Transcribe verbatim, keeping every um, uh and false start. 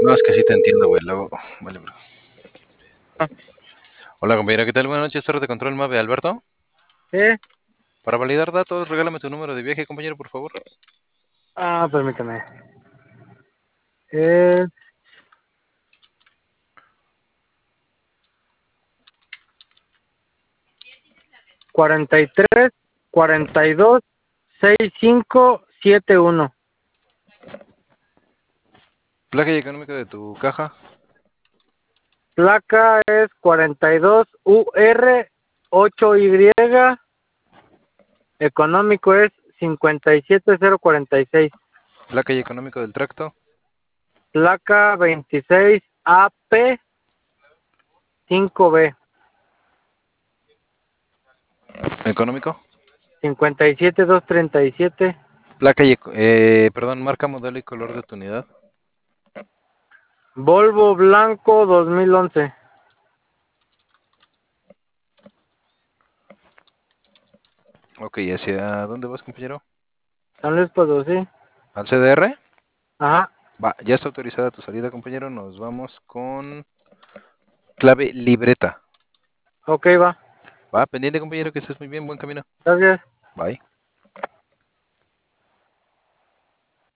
No, es que sí te entiendo, güey. Luego, vale, bro. Hola, compañero, ¿qué tal? Buenas noches, torre de control MAVE, Alberto. Sí. Para validar datos, regálame tu número de viaje, compañero, por favor. Ah, permítame. Es cuarenta y tres, cuarenta y dos, sesenta y cinco, setenta y uno. Placa y económica de tu caja. Placa es cuarenta y dos U R ocho Y. Económico es cincuenta y siete cero cuarenta y seis. Placa y económico del tracto. Placa veintiséis A P cinco B. Económico. cincuenta y siete doscientos treinta y siete. Placa y, eco- eh, perdón, marca, modelo y color de tu unidad. Volvo blanco dos mil once. Ok, ¿hacia dónde vas, compañero? San Luis Potosí. ¿Al C D R? Ajá. Va, ya está autorizada tu salida, compañero. Nos vamos con clave libreta. Ok, va. Va, pendiente, compañero, que estés muy bien. Buen camino. Gracias. Bye.